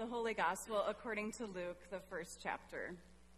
The Holy Gospel according to Luke, the first chapter.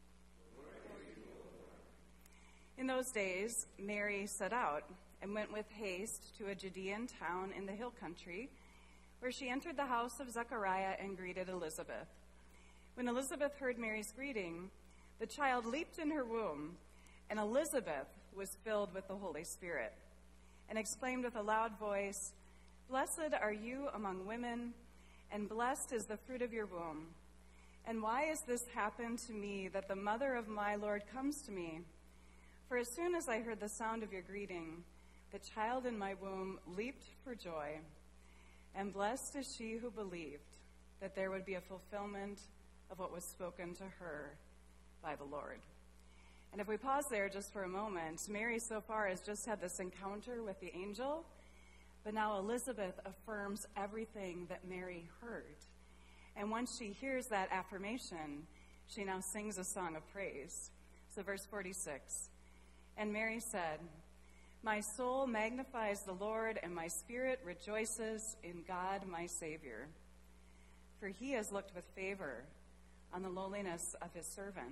In those days, Mary set out and went with haste to a Judean town in the hill country, where she entered the house of Zechariah and greeted Elizabeth. When Elizabeth heard Mary's greeting, the child leaped in her womb, and Elizabeth was filled with the Holy Spirit, and exclaimed with a loud voice, "Blessed are you among women, and blessed is the fruit of your womb. And why has this happened to me, that the mother of my Lord comes to me? For as soon as I heard the sound of your greeting, the child in my womb leaped for joy. And blessed is she who believed that there would be a fulfillment of what was spoken to her by the Lord." And if we pause there just for a moment, Mary so far has just had this encounter with the angel, but now Elizabeth affirms everything that Mary heard. And once she hears that affirmation, she now sings a song of praise. So verse 46, "And Mary said, 'My soul magnifies the Lord, and my spirit rejoices in God my Savior. For he has looked with favor on the lowliness of his servant.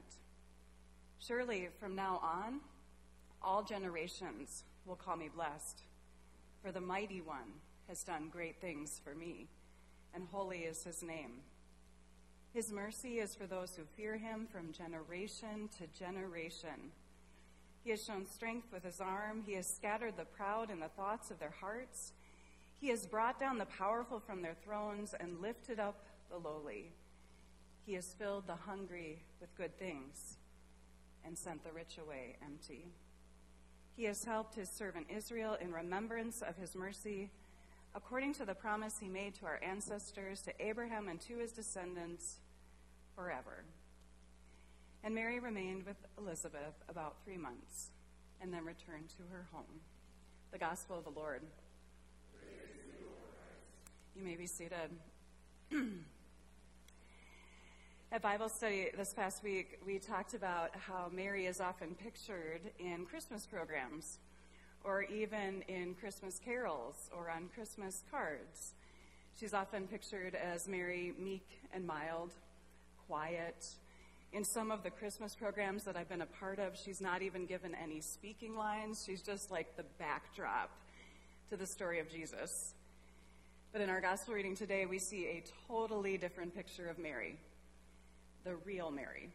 Surely from now on, all generations will call me blessed. For the Mighty One has done great things for me, and holy is his name. His mercy is for those who fear him from generation to generation. He has shown strength with his arm. He has scattered the proud in the thoughts of their hearts. He has brought down the powerful from their thrones and lifted up the lowly. He has filled the hungry with good things and sent the rich away empty. He has helped his servant Israel in remembrance of his mercy, according to the promise he made to our ancestors, to Abraham and to his descendants forever.' And Mary remained with Elizabeth about 3 months, and then returned to her home." The Gospel of the Lord. Praise to you, Lord Christ. You may be seated. At Bible study this past week, we talked about how Mary is often pictured in Christmas programs, or even in Christmas carols, or on Christmas cards. She's often pictured as Mary, meek and mild, quiet. In some of the Christmas programs that I've been a part of, she's not even given any speaking lines. She's just like the backdrop to the story of Jesus. But in our gospel reading today, we see a totally different picture of Mary, the real Mary.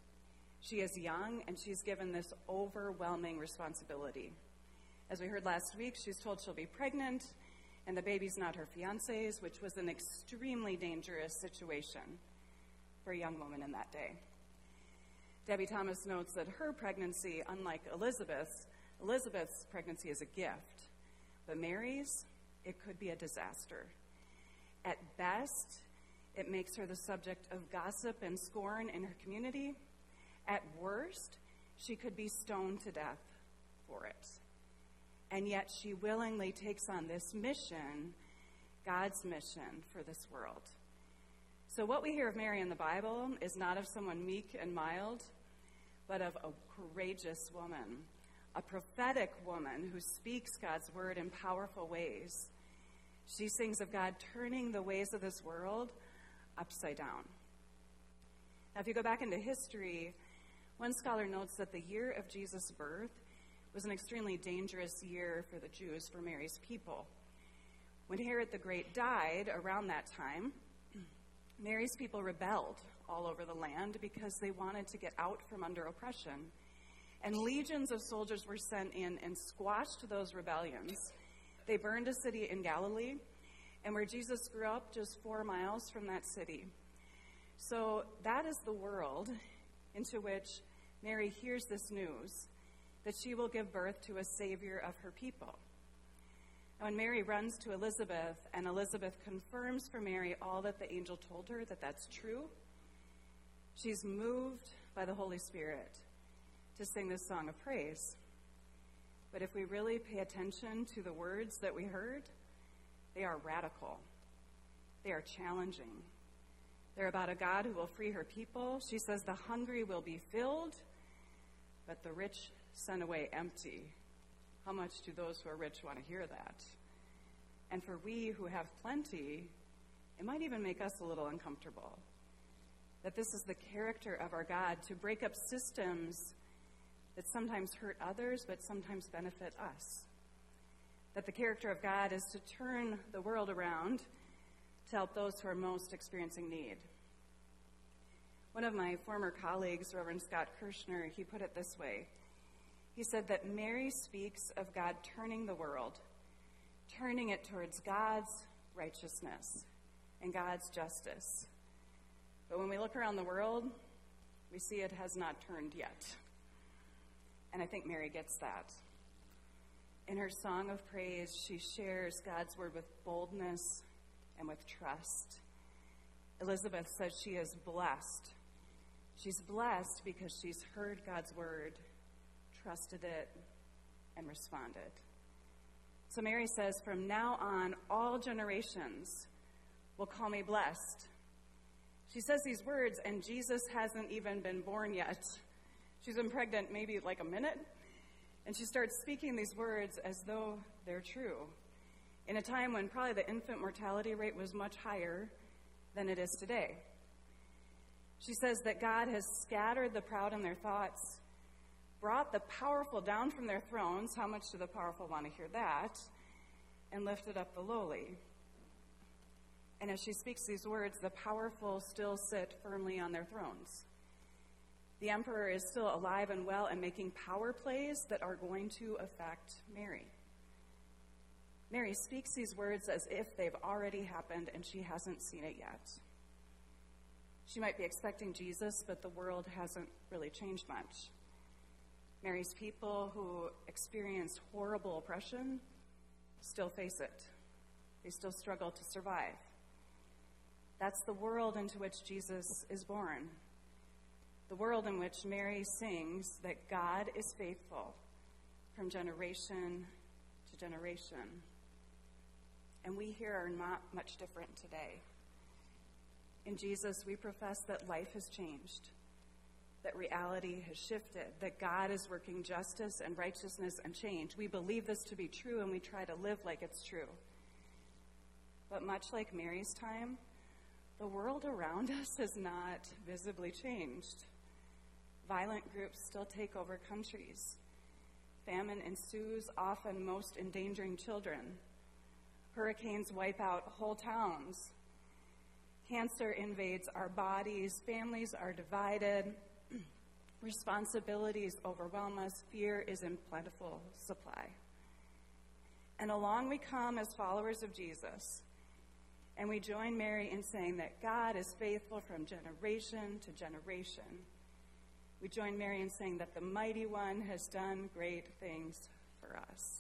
She is young, and she's given this overwhelming responsibility. As we heard last week, she's told she'll be pregnant, and the baby's not her fiance's, which was an extremely dangerous situation for a young woman in that day. Debbie Thomas notes that her pregnancy, unlike Elizabeth's pregnancy is a gift, but Mary's, it could be a disaster. At best, it makes her the subject of gossip and scorn in her community. At worst, she could be stoned to death for it. And yet she willingly takes on this mission, God's mission for this world. So what we hear of Mary in the Bible is not of someone meek and mild, but of a courageous woman, a prophetic woman who speaks God's word in powerful ways. She sings of God turning the ways of this world upside down. Now, if you go back into history, one scholar notes that the year of Jesus' birth was an extremely dangerous year for the Jews, for Mary's people. When Herod the Great died around that time, Mary's people rebelled all over the land because they wanted to get out from under oppression. And legions of soldiers were sent in and squashed those rebellions. They burned a city in Galilee, and where Jesus grew up, just 4 miles from that city. So that is the world into which Mary hears this news, that she will give birth to a savior of her people. And when Mary runs to Elizabeth, and Elizabeth confirms for Mary all that the angel told her, that that's true, she's moved by the Holy Spirit to sing this song of praise. But if we really pay attention to the words that we heard, they are radical. They are challenging. They're about a God who will free her people. She says the hungry will be filled, but the rich sent away empty. How much do those who are rich want to hear that? And for we who have plenty, It might even make us a little uncomfortable. That this is the character of our God, to break up systems that sometimes hurt others but sometimes benefit us. That the character of God is to turn the world around to help those who are most experiencing need. One of my former colleagues, Reverend Scott Kirshner, he put it this way. He said that Mary speaks of God turning the world, turning it towards God's righteousness and God's justice. But when we look around the world, we see it has not turned yet. And I think Mary gets that. In her song of praise, she shares God's word with boldness and with trust. Elizabeth says she is blessed. She's blessed because she's heard God's word, trusted it, and responded. So Mary says, from now on, all generations will call me blessed. She says these words, and Jesus hasn't even been born yet. She's been pregnant maybe like a minute, and she starts speaking these words as though they're true, in a time when probably the infant mortality rate was much higher than it is today. She says that God has scattered the proud in their thoughts, brought the powerful down from their thrones. How much do the powerful want to hear that? And lifted up the lowly. And as she speaks these words, the powerful still sit firmly on their thrones. The emperor is still alive and well and making power plays that are going to affect Mary. Mary speaks these words as if they've already happened and she hasn't seen it yet. She might be expecting Jesus, but the world hasn't really changed much. Mary's people who experienced horrible oppression still face it. They still struggle to survive. That's the world into which Jesus is born. The world in which Mary sings that God is faithful from generation to generation. And we here are not much different today. In Jesus, we profess that life has changed, that reality has shifted, that God is working justice and righteousness and change. We believe this to be true, and we try to live like it's true. But much like Mary's time, the world around us has not visibly changed. Violent groups still take over countries. Famine ensues, often most endangering children. Hurricanes wipe out whole towns. Cancer invades our bodies. Families are divided. Responsibilities overwhelm us. Fear is in plentiful supply. And along we come as followers of Jesus. And we join Mary in saying that God is faithful from generation to generation. We join Mary in saying that the Mighty One has done great things for us.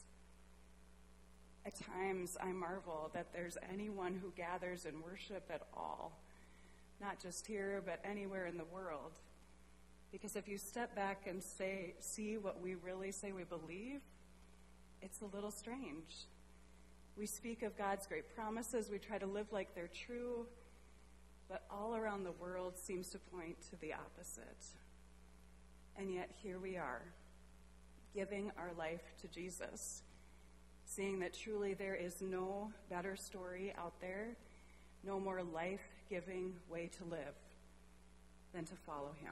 At times, I marvel that there's anyone who gathers in worship at all, not just here, but anywhere in the world. Because if you step back and see what we really say we believe, it's a little strange. We speak of God's great promises. We try to live like they're true, but all around the world seems to point to the opposite. And yet here we are, giving our life to Jesus, seeing that truly there is no better story out there, no more life-giving way to live than to follow him.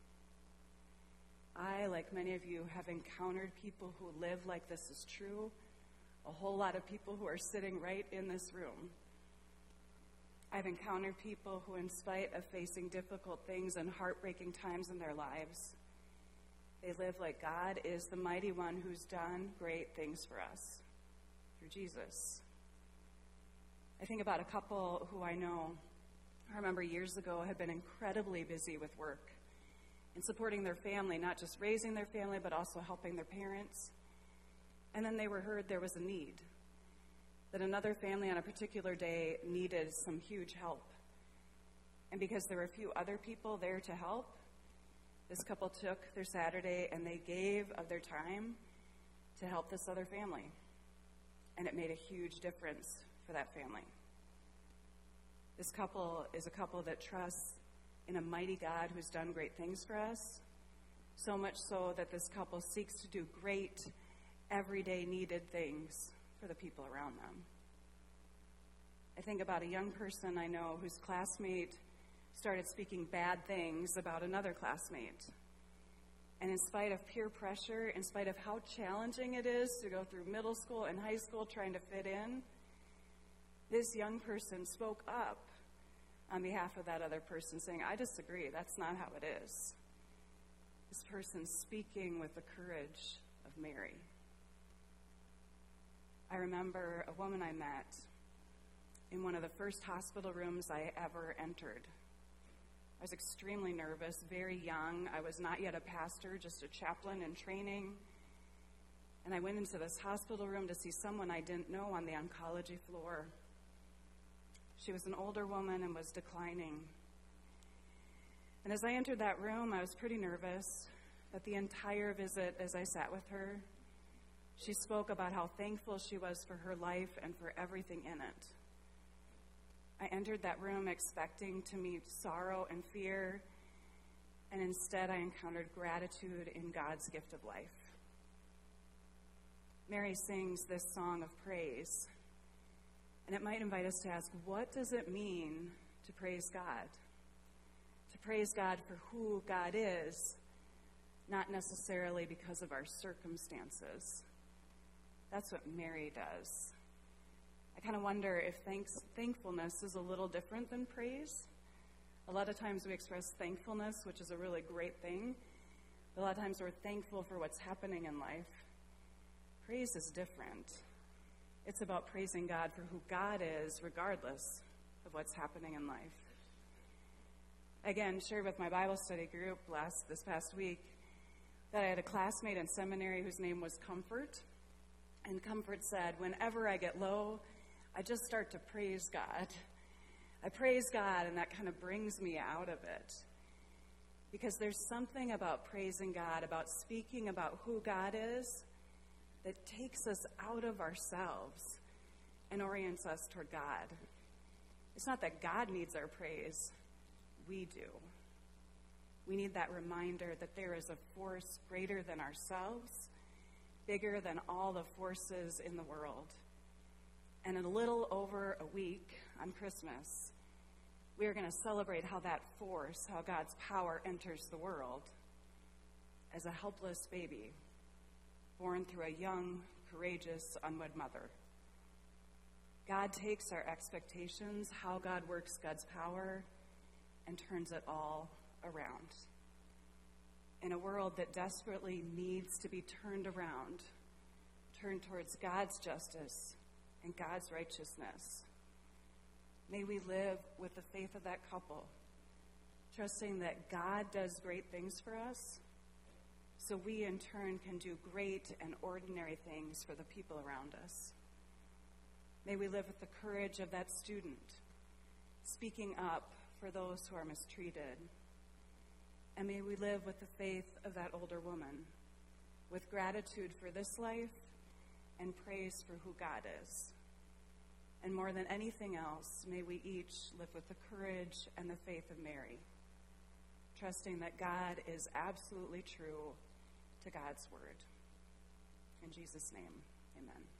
I, like many of you, have encountered people who live like this is true, a whole lot of people who are sitting right in this room. I've encountered people who, in spite of facing difficult things and heartbreaking times in their lives, they live like God is the Mighty One who's done great things for us through Jesus. I think about a couple who I know, I remember years ago, had been incredibly busy with work and supporting their family, not just raising their family, but also helping their parents. And then they were heard there was a need, that another family on a particular day needed some huge help. And because there were a few other people there to help, this couple took their Saturday and they gave of their time to help this other family. And it made a huge difference for that family. This couple is a couple that trusts in a mighty God who's done great things for us, so much so that this couple seeks to do great, everyday needed things for the people around them. I think about a young person I know whose classmate started speaking bad things about another classmate. And in spite of peer pressure, in spite of how challenging it is to go through middle school and high school trying to fit in, this young person spoke up on behalf of that other person, saying, I disagree, that's not how it is. This person speaking with the courage of Mary. I remember a woman I met in one of the first hospital rooms I ever entered. I was extremely nervous, very young. I was not yet a pastor, just a chaplain in training. And I went into this hospital room to see someone I didn't know on the oncology floor. She was an older woman and was declining. And as I entered that room, I was pretty nervous. But the entire visit, as I sat with her, she spoke about how thankful she was for her life and for everything in it. I entered that room expecting to meet sorrow and fear, and instead I encountered gratitude in God's gift of life. Mary sings this song of praise, and it might invite us to ask, what does it mean to praise God? To praise God for who God is, not necessarily because of our circumstances. That's what Mary does. I kind of wonder if thankfulness is a little different than praise. A lot of times we express thankfulness, which is a really great thing. A lot of times we're thankful for what's happening in life. Praise is different. It's about praising God for who God is, regardless of what's happening in life. Again, shared with my Bible study group this past week that I had a classmate in seminary whose name was Comfort. And Comfort said, whenever I get low, I just start to praise God. I praise God, and that kind of brings me out of it. Because there's something about praising God, about speaking about who God is, that takes us out of ourselves and orients us toward God. It's not that God needs our praise. We do. We need that reminder that there is a force greater than ourselves, bigger than all the forces in the world. And in a little over a week on Christmas, we are going to celebrate how that force, how God's power enters the world as a helpless baby born through a young, courageous, unwed mother. God takes our expectations, how God works God's power, and turns it all around. In a world that desperately needs to be turned around, turned towards God's justice and God's righteousness. May we live with the faith of that couple, trusting that God does great things for us, so we in turn can do great and ordinary things for the people around us. May we live with the courage of that student, speaking up for those who are mistreated. And may we live with the faith of that older woman, with gratitude for this life and praise for who God is. And more than anything else, may we each live with the courage and the faith of Mary, trusting that God is absolutely true to God's word. In Jesus' name, amen.